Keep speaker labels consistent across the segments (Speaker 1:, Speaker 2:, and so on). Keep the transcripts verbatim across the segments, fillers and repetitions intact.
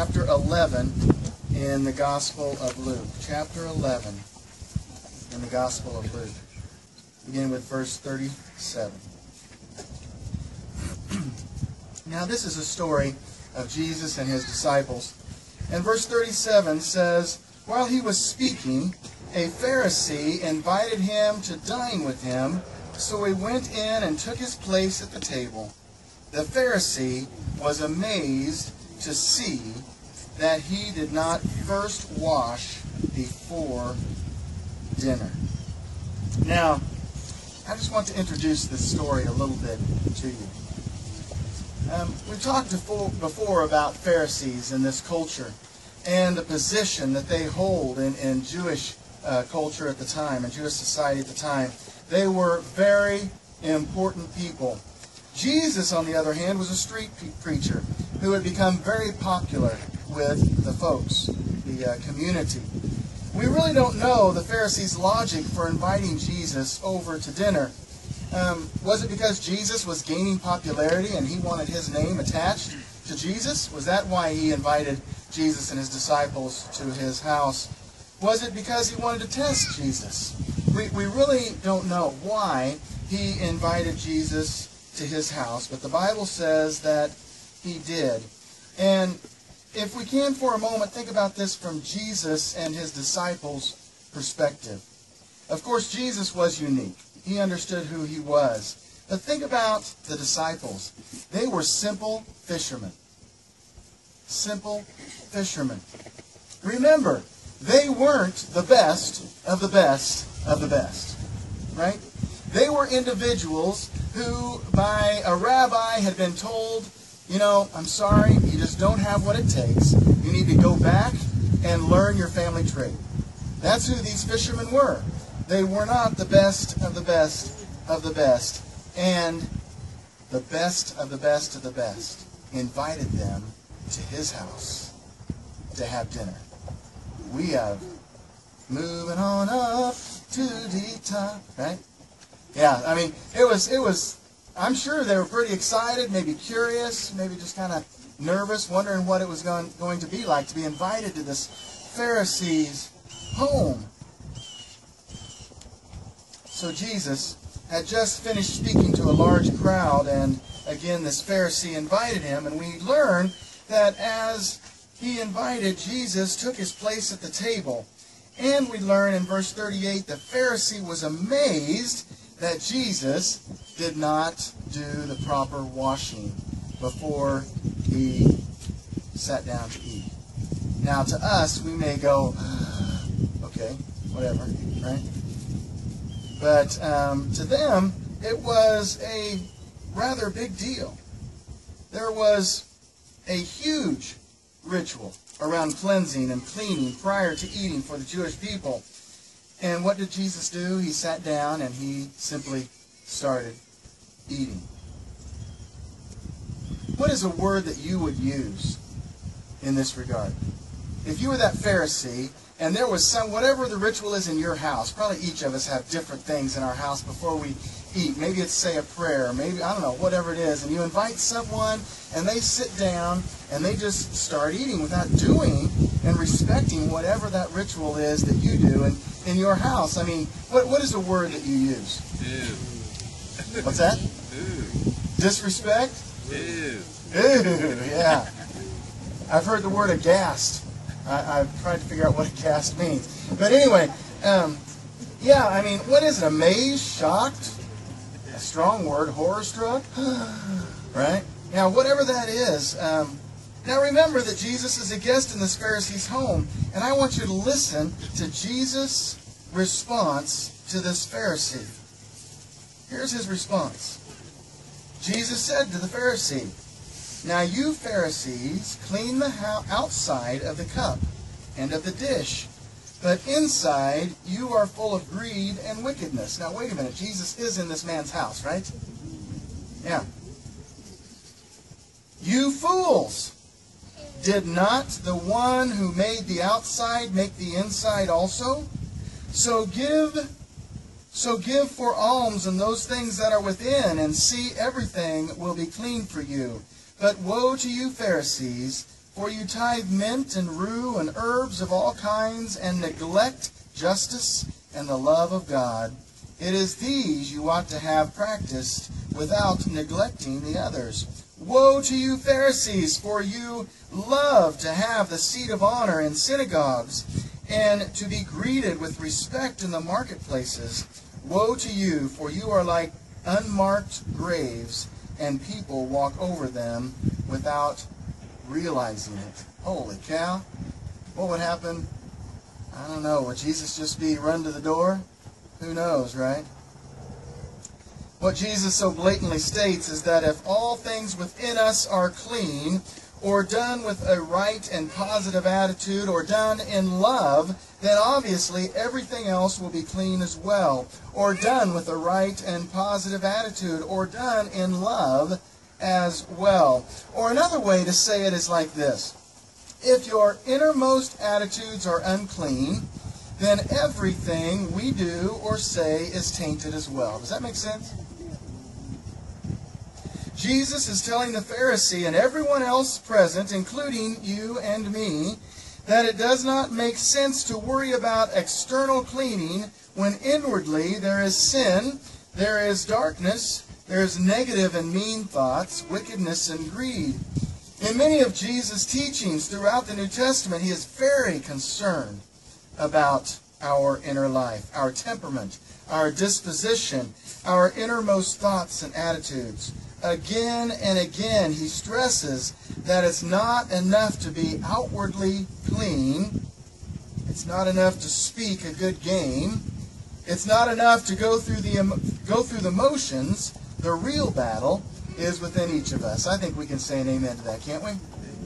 Speaker 1: chapter eleven in the Gospel of Luke. Chapter eleven in the Gospel of Luke. Begin with verse thirty-seven. Now this is a story of Jesus and his disciples. And verse thirty-seven says, "While he was speaking, a Pharisee invited him to dine with him, so he went in and took his place at the table. The Pharisee was amazed to see that he did not first wash before dinner." Now, I just want to introduce this story a little bit to you. Um, we've talked before about Pharisees in this culture and the position that they hold in, in Jewish uh, culture at the time, in Jewish society at the time. They were very important people. Jesus, on the other hand, was a street preacher who had become very popular with the folks, the uh, community. We really don't know the Pharisees' logic for inviting Jesus over to dinner. Um, was it because Jesus was gaining popularity and he wanted his name attached to Jesus? Was that why he invited Jesus and his disciples to his house? Was it because he wanted to test Jesus? We, we really don't know why he invited Jesus to his house, but the Bible says that he did. And if we can for a moment think about this from Jesus and his disciples' perspective. Of course, Jesus was unique. He understood who he was. But think about the disciples. They were simple fishermen. Simple fishermen. Remember, they weren't the best of the best of the best. Right? They were individuals who, by a rabbi, had been told, you know, I'm sorry, you just don't have what it takes. You need to go back and learn your family trade. That's who these fishermen were. They were not the best of the best of the best. And the best of the best of the best invited them to his house to have dinner. We have moving on up to the top, right? Yeah, I mean, it was, it was, I'm sure they were pretty excited, maybe curious, maybe just kind of nervous, wondering what it was going, going to be like to be invited to this Pharisee's home. So Jesus had just finished speaking to a large crowd, and again this Pharisee invited him, and we learn that as he invited, Jesus took his place at the table. And we learn in verse thirty-eight, the Pharisee was amazed that Jesus did not do the proper washing before he sat down to eat. Now to us, we may go, okay, whatever, right? But um, to them, it was a rather big deal. There was a huge ritual around cleansing and cleaning prior to eating for the Jewish people. And what did Jesus do? He sat down and he simply started eating. What is a word that you would use in this regard? If you were that Pharisee and there was some, whatever the ritual is in your house, probably each of us have different things in our house before we eat. Maybe it's say a prayer, maybe, I don't know, whatever it is. And you invite someone and they sit down and they just start eating without doing and respecting whatever that ritual is that you do in, in your house. I mean, what what is a word that you use?
Speaker 2: Ew.
Speaker 1: What's that?
Speaker 2: Ew.
Speaker 1: Disrespect?
Speaker 2: Ew.
Speaker 1: Ew, yeah. I've heard the word aghast. I, I've tried to figure out what aghast means. But anyway, um, yeah, I mean, what is it? Amazed? Shocked? A strong word. Horror-struck? Right? Now, whatever that is, um, now remember that Jesus is a guest in this Pharisee's home, and I want you to listen to Jesus' response to this Pharisee. Here's his response. Jesus said to the Pharisee, "Now you Pharisees clean the outside of the cup and of the dish, but inside you are full of greed and wickedness." Now wait a minute, Jesus is in this man's house, right? Yeah. "You fools! Did not the one who made the outside make the inside also? So give, so give for alms and those things that are within, and see, everything will be clean for you. But woe to you, Pharisees, For you tithe mint and rue and herbs of all kinds, and neglect justice and the love of God. It is these you ought to have practiced without neglecting the others. Woe to you, Pharisees, for you love to have the seat of honor in synagogues, and to be greeted with respect in the marketplaces. Woe to you, for you are like unmarked graves, and people walk over them without realizing it. Holy cow. What would happen? I don't know. Would Jesus just be run to the door? Who knows, right? What Jesus so blatantly states is that if all things within us are clean, or done with a right and positive attitude, or done in love, then obviously everything else will be clean as well. Or done with a right and positive attitude, or done in love as well. Or another way to say it is like this. If your innermost attitudes are unclean, then everything we do or say is tainted as well. Does that make sense? Jesus is telling the Pharisee and everyone else present, including you and me, that it does not make sense to worry about external cleaning when inwardly there is sin, there is darkness, there is negative and mean thoughts, wickedness and greed. In many of Jesus' teachings throughout the New Testament, he is very concerned about our inner life, our temperament, our disposition, our innermost thoughts and attitudes. Again and again, he stresses that it's not enough to be outwardly clean. It's not enough to speak a good game. It's not enough to go through the go through the motions. The real battle is within each of us. I think we can say an amen to that, can't we?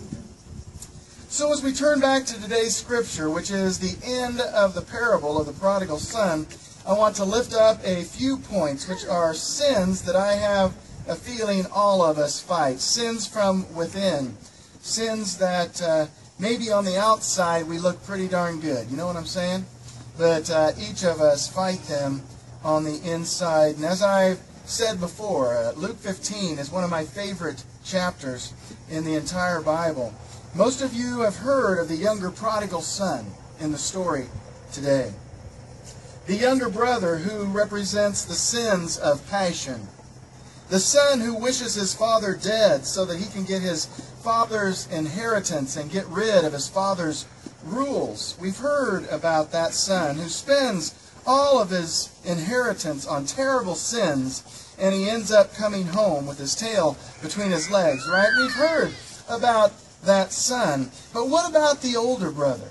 Speaker 1: So as we turn back to today's scripture, which is the end of the parable of the prodigal son, I want to lift up a few points, which are sins that I have a feeling all of us fight. Sins from within. Sins that uh, maybe on the outside we look pretty darn good. You know what I'm saying? But uh, each of us fight them on the inside. And as I've said before, uh, Luke fifteen is one of my favorite chapters in the entire Bible. Most of you have heard of the younger prodigal son in the story today. The younger brother who represents the sins of passion. The son who wishes his father dead so that he can get his father's inheritance and get rid of his father's rules. We've heard about that son who spends all of his inheritance on terrible sins, and he ends up coming home with his tail between his legs, right? We've heard about that son. But what about the older brother?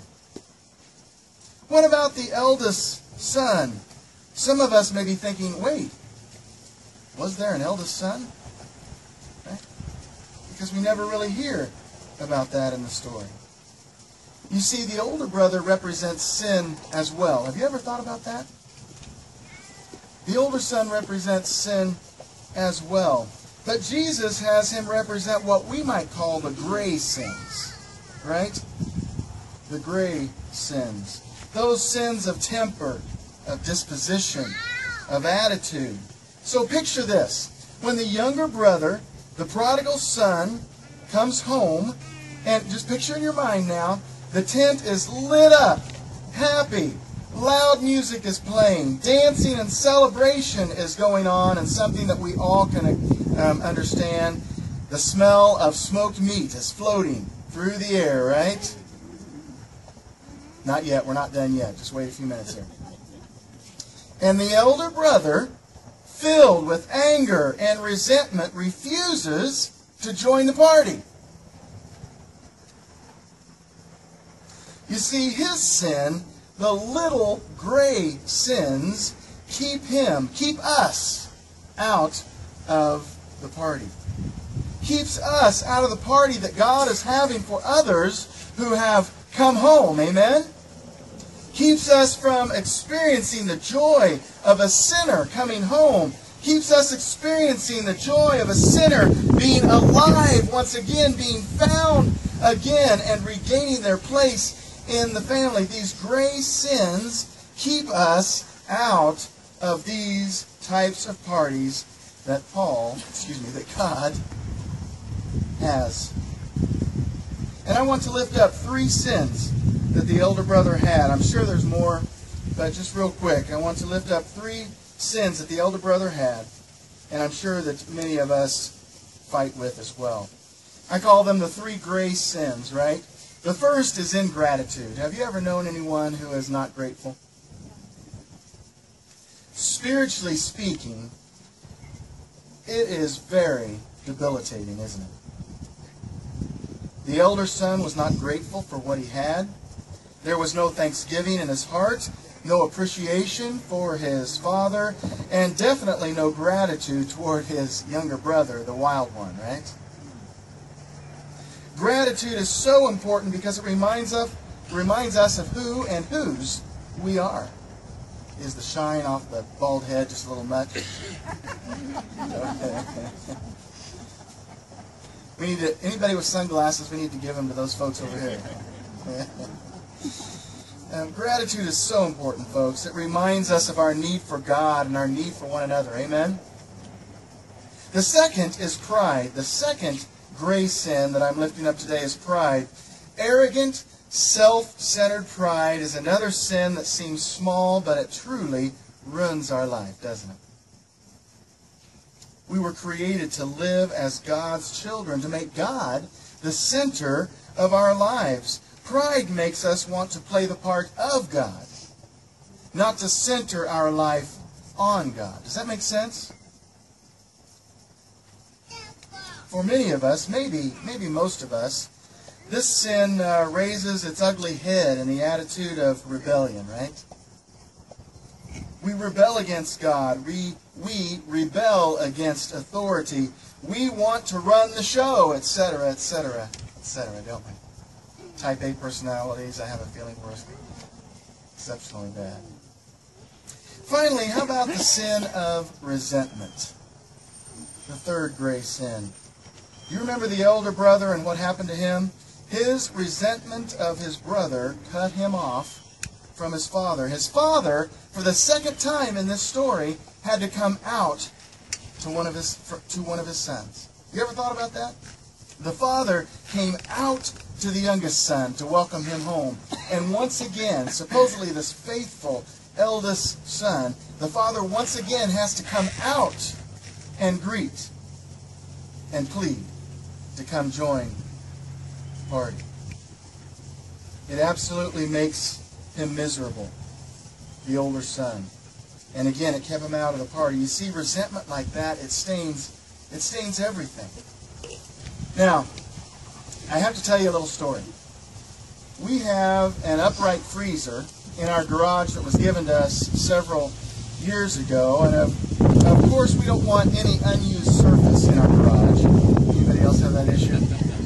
Speaker 1: What about the eldest son? Some of us may be thinking, wait, was there an eldest son? Right? Because we never really hear about that in the story. You see, the older brother represents sin as well. Have you ever thought about that? The older son represents sin as well. But Jesus has him represent what we might call the gray sins. Right? The gray sins. Those sins of temper, of disposition, of attitude. So picture this. When the younger brother, the prodigal son, comes home, and just picture in your mind now, the tent is lit up, happy, loud music is playing, dancing and celebration is going on, and something that we all can um, understand. The smell of smoked meat is floating through the air, right? Not yet, we're not done yet. Just wait a few minutes here. And the elder brother, filled with anger and resentment, refuses to join the party. You see, his sin, the little gray sins, keep him, keep us out of the party. Keeps us out of the party that God is having for others who have come home. Amen? Keeps us from experiencing the joy of a sinner coming home. Keeps us experiencing the joy of a sinner being alive once again, being found again, and regaining their place in the family. These gray sins keep us out of these types of parties that Paul, excuse me, that God has. And I want to lift up three sins that the elder brother had. I'm sure there's more, but just real quick, I want to lift up three sins that the elder brother had, and I'm sure that many of us fight with as well. I call them the three grace sins, right? The first is ingratitude. Have you ever known anyone who is not grateful? Spiritually speaking, it is very debilitating, isn't it? The elder son was not grateful for what he had. There was no thanksgiving in his heart, no appreciation for his father, and definitely no gratitude toward his younger brother, the wild one, right? Gratitude is so important because it reminds us, reminds us of who and whose we are. Is the shine off the bald head just a little much? Okay. We need to, anybody with sunglasses, we need to give them to those folks over here. um, gratitude is so important, folks. It reminds us of our need for God and our need for one another. Amen? The second is pride. The second grace sin that I'm lifting up today is pride. Arrogant, self-centered pride is another sin that seems small, but it truly ruins our life, doesn't it? We were created to live as God's children, to make God the center of our lives. Pride makes us want to play the part of God, not to center our life on God. Does that make sense? For many of us, maybe, maybe most of us, this sin uh, raises its ugly head in the attitude of rebellion, right? We rebel against God. We, we rebel against authority. We want to run the show, et cetera, et cetera, et cetera, don't we? Type A personalities, I have a feeling we're exceptionally bad. Finally, how about the sin of resentment? The third grace sin. You remember the elder brother and what happened to him? His resentment of his brother cut him off from his father. His father, for the second time in this story, had to come out to one of his to one of his sons. You ever thought about that? The father came out to the youngest son to welcome him home. And once again, supposedly this faithful eldest son, the father once again has to come out and greet and plead to come join the party. It absolutely makes him miserable, the older son. And again, it kept him out of the party. You see, resentment like that, it stains, it stains everything. Now, I have to tell you a little story. We have an upright freezer in our garage that was given to us several years ago, and of, of course we don't want any unused surface in our garage. Anybody else have that issue?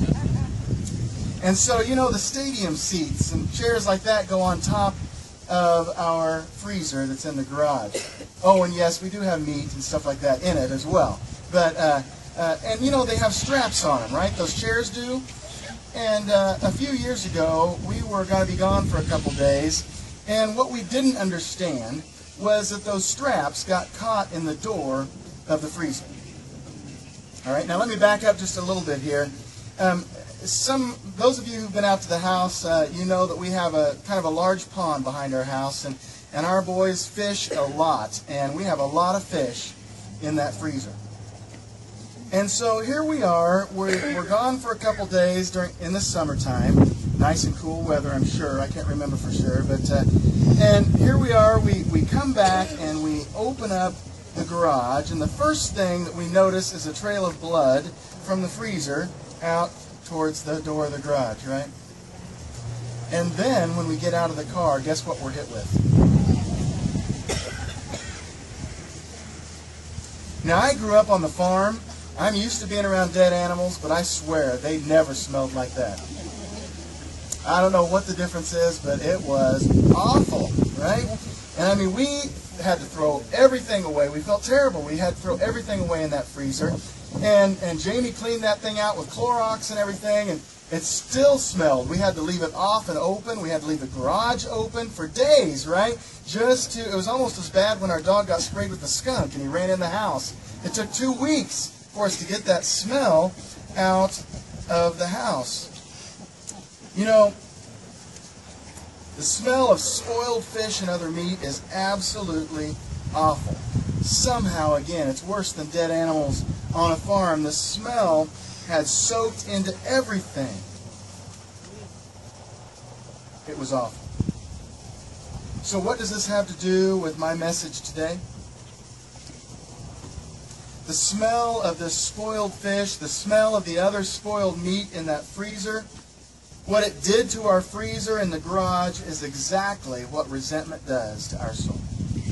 Speaker 1: And so, you know, the stadium seats and chairs like that go on top of our freezer that's in the garage. Oh, and yes, we do have meat and stuff like that in it as well. But, uh, uh, and you know, they have straps on them, right? Those chairs do. And uh, a few years ago, we were going to be gone for a couple days, and what we didn't understand was that those straps got caught in the door of the freezer. All right, now let me back up just a little bit here. Um, some, those of you who've been out to the house, uh, you know that we have a kind of a large pond behind our house, and, and our boys fish a lot, and we have a lot of fish in that freezer. And so here we are, we're, we're gone for a couple days during in the summertime, nice and cool weather, I'm sure, I can't remember for sure, but, uh, and here we are, we, we come back and we open up the garage, and the first thing that we notice is a trail of blood from the freezer out towards the door of the garage, right? And then when we get out of the car, guess what we're hit with? Now, I grew up on the farm. I'm used to being around dead animals, but I swear they never smelled like that. I don't know what the difference is, but it was awful, right? And I mean, we had to throw everything away. We felt terrible. We had to throw everything away in that freezer. And, and Jamie cleaned that thing out with Clorox and everything, and it still smelled. We had to leave it off and open. We had to leave the garage open for days, right? Just to, it was almost as bad when our dog got sprayed with the skunk and he ran in the house. It took two weeks for us to get that smell out of the house. You know, the smell of spoiled fish and other meat is absolutely awful. Somehow, again, it's worse than dead animals on a farm. The smell had soaked into everything. It was awful. So what does this have to do with my message today? The smell of this spoiled fish, the smell of the other spoiled meat in that freezer, what it did to our freezer in the garage is exactly what resentment does to our soul.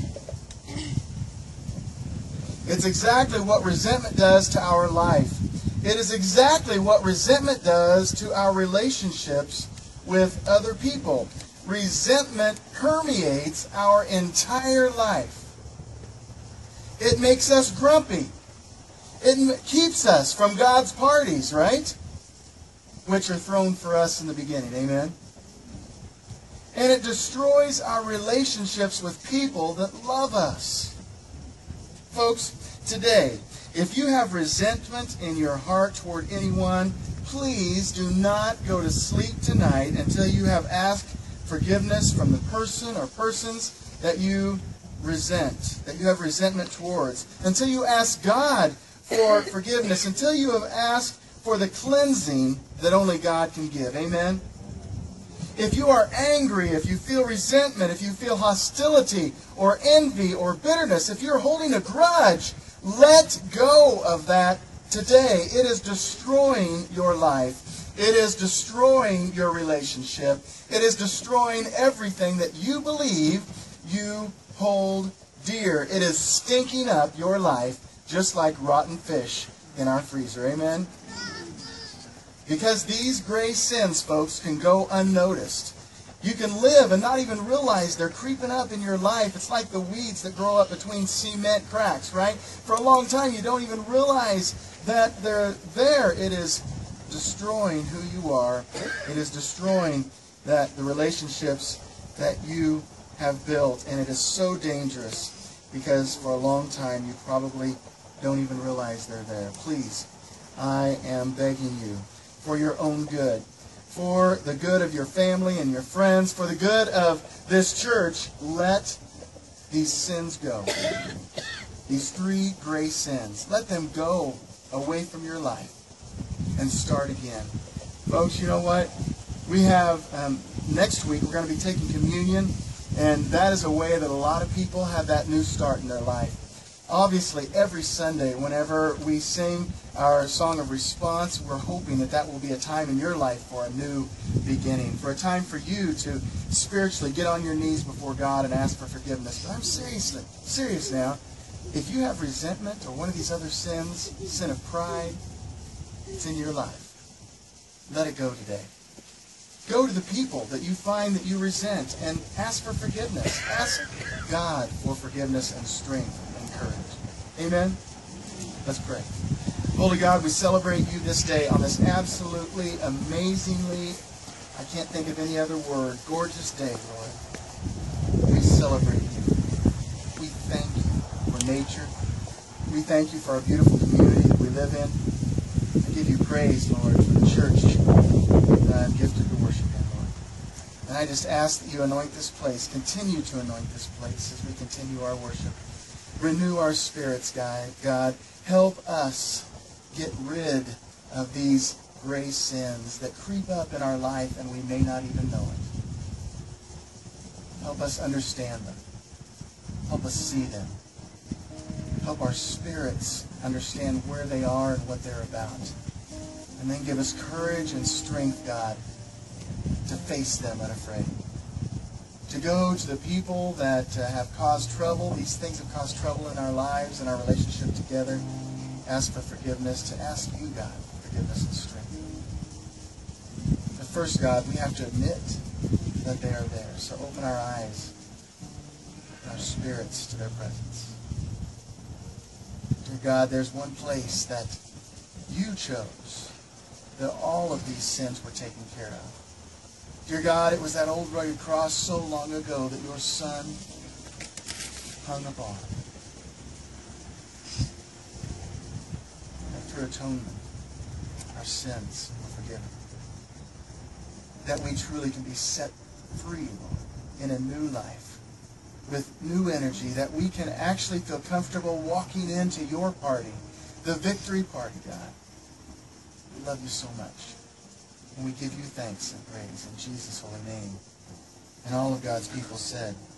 Speaker 1: It's exactly what resentment does to our life. It is exactly what resentment does to our relationships with other people. Resentment permeates our entire life. It makes us grumpy. It keeps us from God's parties, right? Which are thrown for us in the beginning. Amen? And it destroys our relationships with people that love us. Folks, today, if you have resentment in your heart toward anyone, please do not go to sleep tonight until you have asked forgiveness from the person or persons that you resent, that you have resentment towards. Until you ask God for forgiveness, until you have asked for the cleansing that only God can give. Amen? If you are angry, if you feel resentment, if you feel hostility or envy or bitterness, if you're holding a grudge, let go of that today. It is destroying your life. It is destroying your relationship. It is destroying everything that you believe you hold dear. It is stinking up your life just like rotten fish in our freezer. Amen? Because these gray sins, folks, can go unnoticed. You can live and not even realize they're creeping up in your life. It's like the weeds that grow up between cement cracks, right? For a long time, you don't even realize that they're there. It is destroying who you are. It is destroying that the relationships that you have built. And it is so dangerous because for a long time, you probably don't even realize they're there. Please, I am begging you, for your own good, for the good of your family and your friends, for the good of this church, let these sins go. These three gray sins. Let them go away from your life and start again. Folks, you know what? We have, um, next week, we're going to be taking communion, and that is a way that a lot of people have that new start in their life. Obviously, every Sunday, whenever we sing our song of response, we're hoping that that will be a time in your life for a new beginning, for a time for you to spiritually get on your knees before God and ask for forgiveness. But I'm seriously, serious now. If you have resentment or one of these other sins, sin of pride, it's in your life. Let it go today. Go to the people that you find that you resent and ask for forgiveness. Ask God for forgiveness and strength. Courage. Amen? Let's pray. Holy God, we celebrate you this day on this absolutely, amazingly, I can't think of any other word, gorgeous day, Lord. We celebrate you. We thank you for nature. We thank you for our beautiful community that we live in. I give you praise, Lord, for the church that I'm gifted to worship in, Lord. And I just ask that you anoint this place, continue to anoint this place as we continue our worship. Renew our spirits, God. God, help us get rid of these gray sins that creep up in our life and we may not even know it. Help us understand them. Help us see them. Help our spirits understand where they are and what they're about. And then give us courage and strength, God, to face them unafraid. To go to the people that uh, have caused trouble. These things have caused trouble in our lives and our relationship together. Ask for forgiveness. To ask you, God, for forgiveness and strength. But first, God, we have to admit that they are there. So open our eyes and our spirits to their presence. Dear God, there's one place that you chose that all of these sins were taken care of. Dear God, it was that old rugged cross so long ago that your Son hung upon. And through atonement, our sins were forgiven. that we truly can be set free, Lord, in a new life, with new energy, that we can actually feel comfortable walking into your party, the victory party, God. We love you so much. And we give you thanks and praise in Jesus' holy name. And all of God's people said,